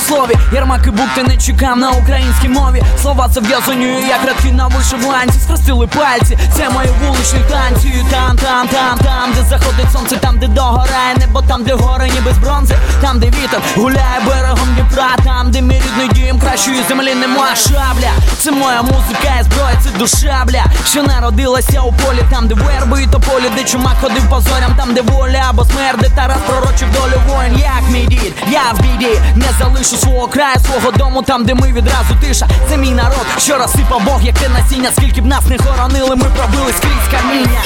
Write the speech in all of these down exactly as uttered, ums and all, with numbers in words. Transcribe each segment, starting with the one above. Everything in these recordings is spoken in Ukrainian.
слові. Єрмак і букти не чекав на українській мові. Слова це в'язанюю, як рядки на вишиванці. Схрестили пальці, це мої вуличні танці. Там, там, там, там, де заходить сонце, там, де догорає небо, там, де гори ніби з бронзи, там, де вітер гуляє берегом Дніпра, там, де мій рідний дім, кращої землі нема шабля. Це моя музика і зброя, це душа, бля, що народилася у полі, там, де верби і тополі, де чумак ходив по зорям, там, де воля або смерть, де Тарас пророчив долю воїн. Як мій дід, я в біді, не залишу свого краю, свого дому, там, де ми відразу тиша. Це мій народ, що розсипав Бог, як те насіння. Скільки б нас не хоронили, ми пробили скрізь каміння.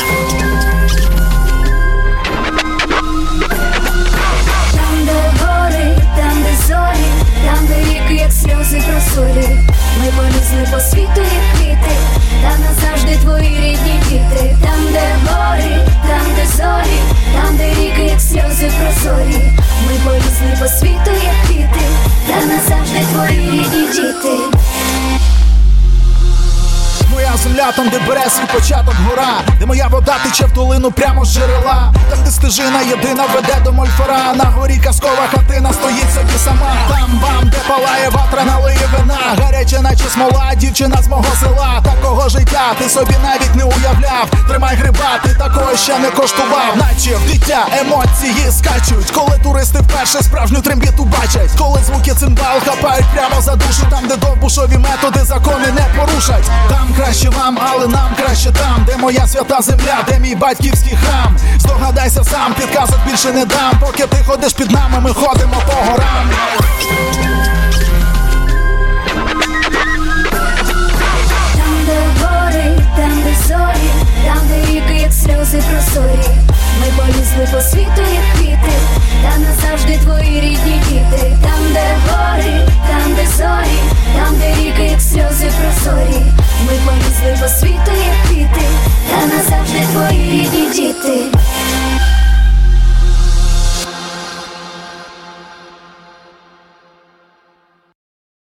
Там, де гори, там, де зорі, там, де ріки, як сльози просолі. Ми полізли по світу, як квіти, та назавжди твої рідні діти. Там, де гори, там, де зорі, там, де ріки, як сльози прозорі. Ми полізли по світу, як квіти, та назавжди твої рідні діти. Моя земля, там, де бере свій початок гора, де моя вода тече в долину прямо з джерела, там, де стежина єдина веде до Мольфара. На горі казкова хатина стоїть собі сама. Там бам, де палає ватра, налиє вина, гаряче наче смола, дівчина з мого села. Такого життя ти собі навіть не уявляв. Тримай гриба, ти такого ще не коштував. Наче в дитя емоції скачуть, коли туристи вперше справжню трембіту бачать. Коли звуки цимбал хапають прямо за душу, там, де довбушові методи закони не порушать. Там краще вам, але нам краще там, де моя свята земля, де мій батьківський храм. Здогадайся сам, підказок більше не дам. Поки ти ходиш під нами, ми ходимо по горам.